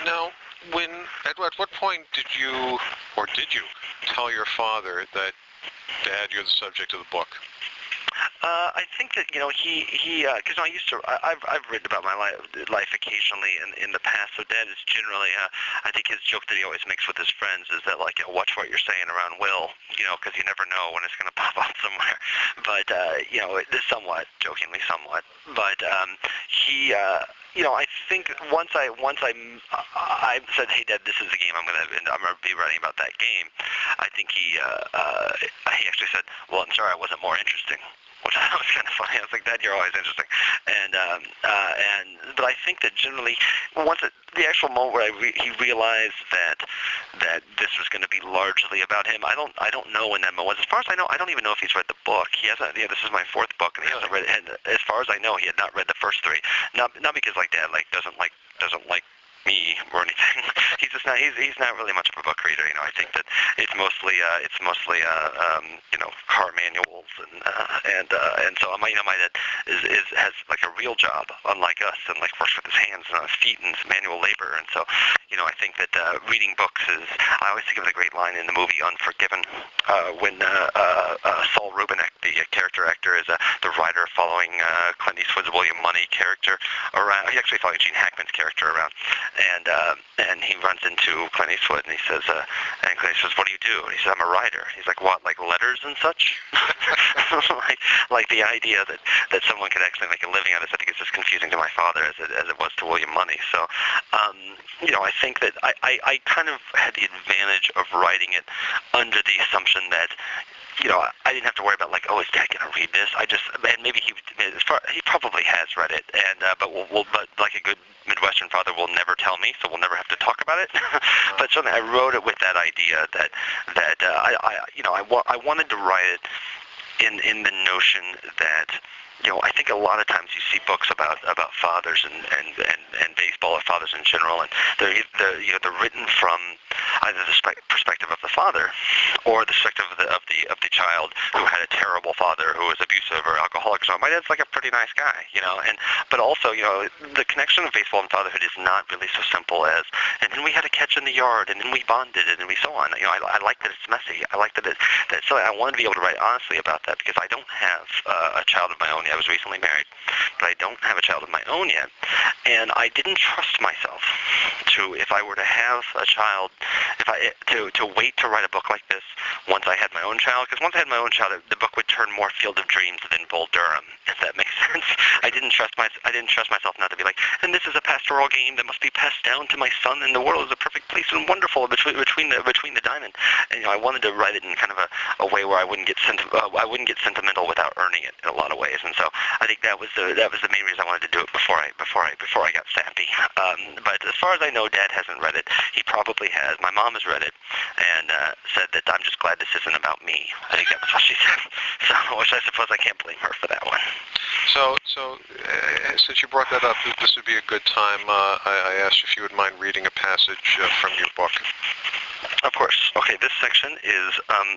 Now, at what point did you tell your father that, Dad, you're the subject of the book? I think that he because I've written about my life occasionally in the past. So Dad is generally I think his joke that he always makes with his friends is that watch what you're saying around Will, because you never know when it's going to pop up somewhere. But it is somewhat jokingly, but he. I think once I said, "Hey, Dad, this is the game I'm gonna be writing about that game." I think he actually said, "Well, I'm sorry, I wasn't more interesting," which I thought was kind of funny. I was like, "Dad, you're always interesting." But I think that generally, the actual moment where he realized that this was going to be largely about him, I don't know when that moment was. As far as I know, I don't even know if he's read the book. He hasn't. This is my fourth book, and he hasn't read it. And as far as I know, he had not read the first three. Not because Dad doesn't like me or anything. He's just not. He's not really much of a book reader. I think that it's mostly car manuals and so my dad has like a real job, unlike us, and works with his hands and his feet and manual labor. And so I think that reading books is. I always think of the great line in the movie Unforgiven when Saul Rubinek, the character actor, is the writer following Clint Eastwood's William Money character around. He's actually following Gene Hackman's character around. And he runs into Clint Eastwood, and he says, and Clint Eastwood says, "What do you do?" And he says, "I'm a writer." He's like, "What, like letters and such?" like the idea that someone could actually make a living out of this, I think it's just confusing to my father as it was to William Money. So, I think that I kind of had the advantage of writing it under the assumption that I didn't have to worry about is Dad gonna read this? And maybe he probably has read it, and but like a good Midwestern father will never tell me, so we'll never have to talk about it. But certainly I wrote it with that idea that I wanted to write it in the notion that I think a lot of times you see books about fathers and baseball, or fathers in general, and they're written from either the perspective of the father or the perspective of the child who had a terrible father who was abusive or alcoholic. So my dad's like a pretty nice guy, but also the connection of baseball and fatherhood is not really so simple as, and then we had a catch in the yard, and then we bonded, and we so on. I like that it's messy. I like that so I wanted to be able to write honestly about that, because I don't have a child of my own. I was recently married, but I don't have a child of my own yet, and I didn't trust myself to, if I were to have a child, to wait to write a book like this once I had my own child, because once I had my own child, the book would turn more Field of Dreams than Bull Durham, if that makes sense. I didn't trust myself not to be like, and this is a pastoral game that must be passed down to my son, and the world is a perfect place and wonderful between the diamond. And I wanted to write it in kind of a way where I wouldn't get sentimental without earning it in a lot of ways. And so I think that was the main reason I wanted to do it before I got sappy. But as far as I know, Dad hasn't read it. He probably has. My mom has read it and said that I'm just glad this isn't about me. I think that was what she said. So, which I suppose I can't blame her for that one. So since you brought that up, this would be a good time. I asked if you would mind reading a passage from your book. Of course. Okay, this section is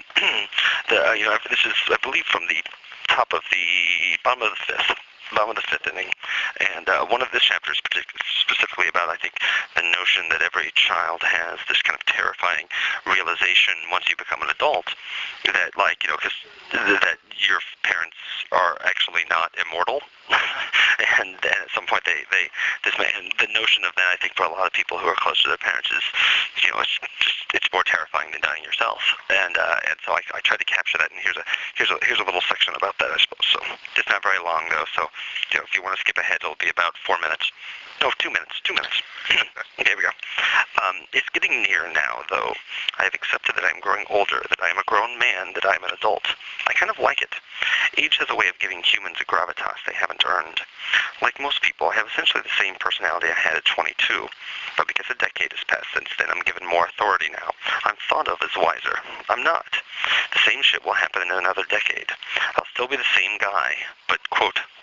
this is, I believe, from the top of the bottom of the fifth inning, and one of this chapter is specifically about, I think, the notion that every child has this kind of terrifying realization once you become an adult, that because that your parents are actually not immortal, and at some point the notion of that, I think, for a lot of people who are close to their parents is, it's more terrifying than dying yourself, and so I try to capture that, and here's a little section about that, I suppose. So it's not very long though, so if you want to skip ahead, it'll be about 4 minutes. No, 2 minutes. 2 minutes. Okay, here we go. It's getting near now, though. I have accepted that I am growing older, that I am a grown man, that I am an adult. I kind of like it. Age has a way of giving humans a gravitas they haven't earned. Like most people, I have essentially the same personality I had at 22, but because a decade has passed since then, I'm given more authority now. I'm thought of as wiser. I'm not. The same shit will happen in another decade. I'll still be the same guy, but, quote,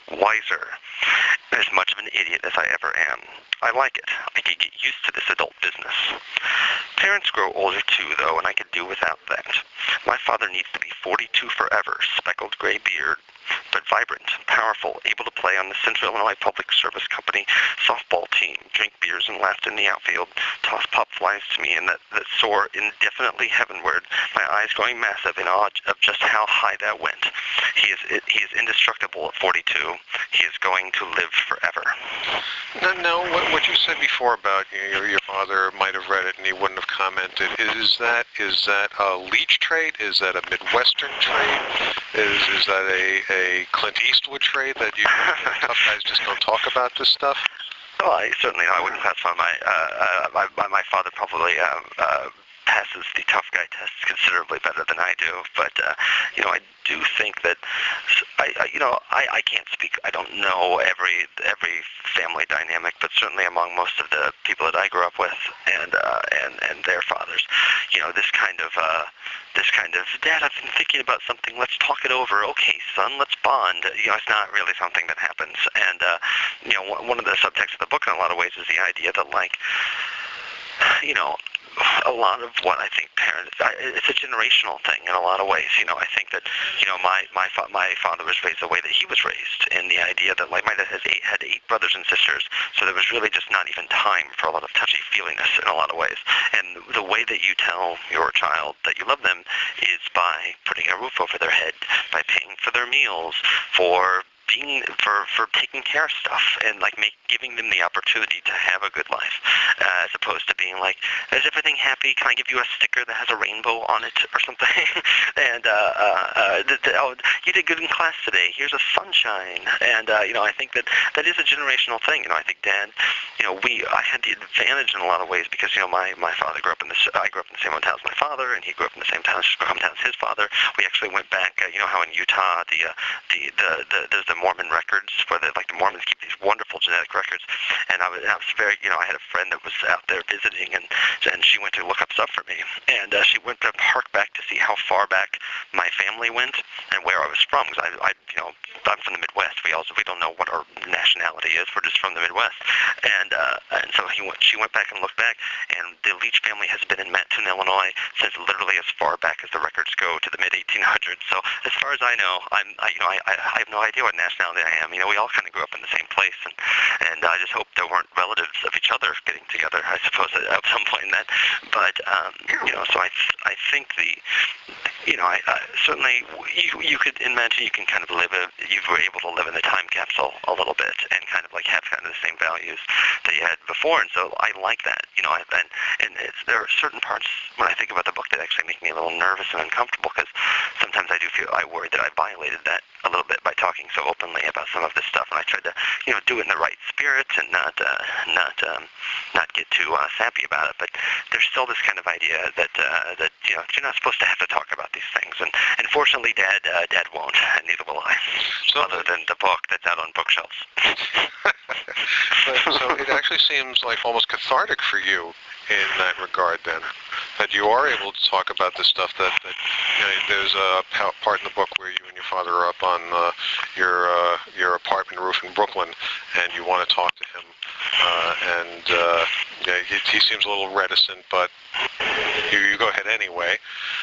wiser, and as much of an idiot as I ever am. I like it. I can get used to this adult business. Parents grow older too, though, and I could do without that. My father needs to be 42 forever, speckled gray beard, but vibrant, powerful, able to play on the Central Illinois Public Service Company softball team, drink beers and laugh in the outfield, toss pop flies to me, and that soar indefinitely heavenward, my eyes growing massive in awe of just how high that went. He is indestructible at 42. He is going to live forever. Now, what you said before about your father might have read it and he wouldn't have commented, is that a Leach trait? Is that a Midwestern trait? Is that a Clint Eastwood trait that you tough guys just don't talk about this stuff? Well, I wouldn't classify my father probably passes the tough guy test considerably better than I do. But I do think that I can't speak. I don't know every family dynamic, but certainly among most of the people that I grew up with and their fathers, this kind of Dad, I've been thinking about something. Let's talk it over. Okay, son, let's bond. It's not really something that happens. And one of the subtexts of the book in a lot of ways is the idea that a lot of what I think parents, it's a generational thing in a lot of ways. I think that, my father was raised the way that he was raised, and the idea that, my dad had eight brothers and sisters, so there was really just not even time for a lot of touchy-feeliness in a lot of ways. And the way that you tell your child that you love them is by putting a roof over their head, by paying for their meals, for taking care of stuff, and giving them the opportunity to have a good life, as opposed to being like, is everything happy? Can I give you a sticker that has a rainbow on it or something? And you did good in class today. Here's a sunshine. And I think that is a generational thing. I think Dad, I had the advantage in a lot of ways because my father grew up I grew up in the same hometown as my father, and he grew up in the same hometown as his father. We actually went back. How in Utah there's the Mormon records where the Mormons keep these wonderful genetic records, and I was very, I had a friend that was out there visiting, and she went to look up stuff for me, and she went to hark back to see how far back my family went and where I was from, because I'm from the Midwest. We don't know what our nationality is. We're just from the Midwest, and so she went back and looked back, and the Leach family has been in Mattoon, Illinois since literally as far back as the records go to the mid 1800s. So as far as I know, I have no idea what nationality I am. We all kind of grew up in the same place, and I just hope there weren't relatives of each other getting together, I suppose, at some point in that. But so I think certainly you could imagine you can kind of you were able to live in the time capsule a little bit and kind of have kind of the same values that you had before, and so I like that. There are certain parts when I think about the book that actually make me a little nervous and uncomfortable, because sometimes I worry that I violated that a little bit by talking so openly about some of this stuff, and I tried to do it in the right spirit and not get too sappy about it. But there's still this kind of idea that you're not supposed to have to talk about these things, and fortunately Dad won't, and neither will I, other than the book that's out on bookshelves. So it actually seems like almost cathartic for you in that regard, then, that you are able to talk about this stuff. That there's a part in the book where you and your father are up on your apartment roof in Brooklyn, and you want to talk to him, he seems a little reticent, but you go ahead anyway.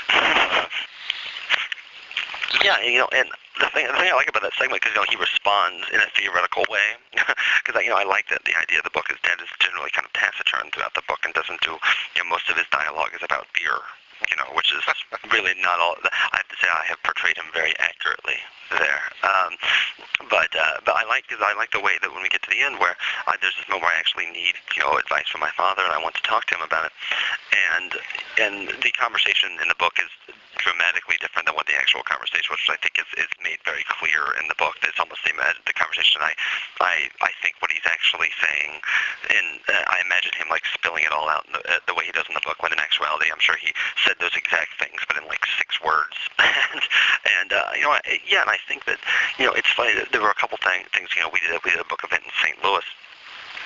Yeah, and the thing I like about that segment, because he responds in a theoretical way, because I like that the idea of the book is Dad is generally kind of taciturn throughout the book and doesn't do, most of his dialogue is about beer, which is really not all. I have to say I have portrayed him very accurately there. But I like the way that when we get to the end where there's this moment where I actually need advice from my father, and I want to talk to him about it, and the conversation in the book is dramatically different than what the actual conversation was, which I think is made very clear in the book. It's almost the conversation I think what he's actually saying, and I imagine him spilling it all out in the way he does in the book, when in actuality I'm sure he said those exact things but in 6 words. and I think that it's funny that there were a couple things we did a book event in St. Louis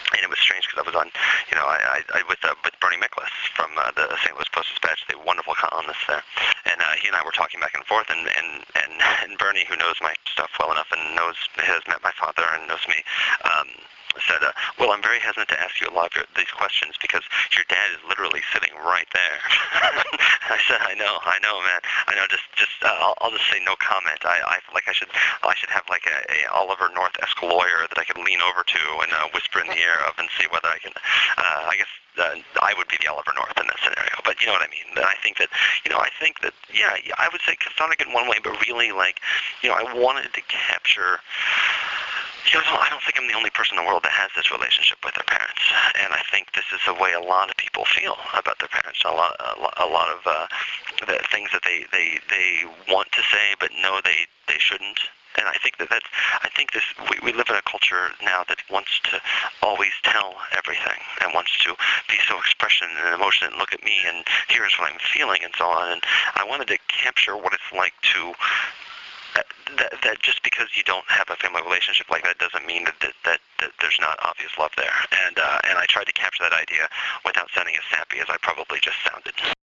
And it was strange because I was on, with Bernie Miklasz from the St. Louis Post-Dispatch, the wonderful columnist there, and he and I were talking back and forth, and Bernie, who knows my stuff well enough and has met my father and knows me, said, well, I'm very hesitant to ask you a lot of these questions because your dad is literally sitting right there. I said, I know, man. I know. I'll just say no comment. I feel like I should have like a Oliver North-esque lawyer that I could lean over to and whisper in the ear of and see whether I can. I guess I would be the Oliver North in that scenario. But you know what I mean. I think that yeah, I would say cathartic in one way, but really like, I wanted to capture. I don't think I'm the only person in the world that has this relationship with their parents, and I think this is the way a lot of people feel about their parents. A lot of the things that they want to say but know they shouldn't. And I think we live in a culture now that wants to always tell everything and wants to be so expression and emotion and look at me and here's what I'm feeling and so on. And I wanted to capture what it's like to. That just because you don't have a family relationship like that doesn't mean that there's not obvious love there. And I tried to capture that idea without sounding as sappy as I probably just sounded.